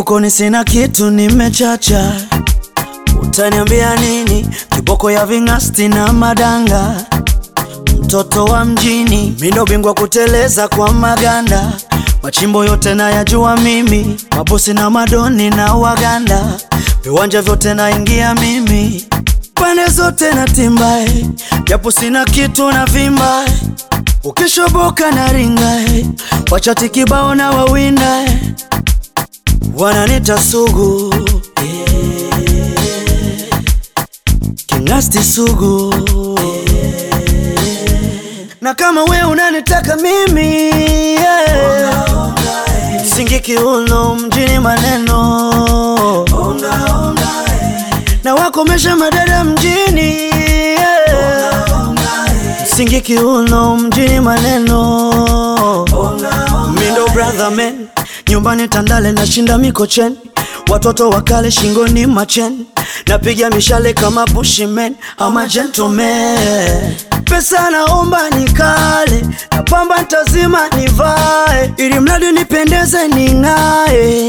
Mfukoni sina kitu nimechacha, utaniambia nini? Kiboko ya vingasti na madanga, mtoto wa mjini. Mindo bingwa kuteleza kwa maganda, machimbo yote na yajua mimi. Mabosi na madoni na waganda, viwanja vyote na ingia mimi. Pande zote na timbae, japo sina kitu na vimbae. Ukishoboka na ringae, wachati kibao na wawindae. Wananita sugu, Kingasti sugu, na kama we unanitaka mimi, Singiki uno mjini maneno, na wakomesha madada mjini, Singiki uno mjini maneno. Mindo brother man, nyumbani Tandale na shinda Mikocheni. Watoto wakale shingoni macheni, napiga mishale kama bushimen. I'm a gentleman. Pesa naomba nikale, na pamba ntazima nivae, ili mradi nipendeze ningae.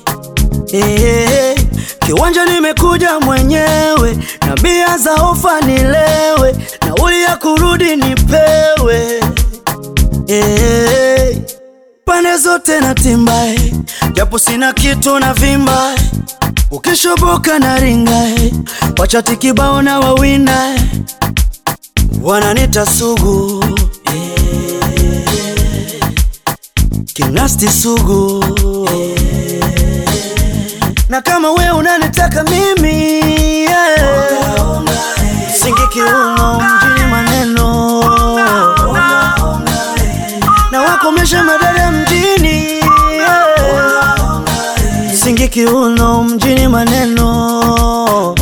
Kiwanja nimekuja mwenyewe, na bia za ofa nilewe, na uli ya kurudi nipewe. Pande zote na timbae, japo sina kitu na vimbae. Ukishoboka na ringae, wachati kibao na wawindae. Wananita sugu, Kingasti sugu, na kama we unanitaka mimi, Singiki uno mjini maneno, na wakomesha madada mjini, Singiki uno mjini maneno.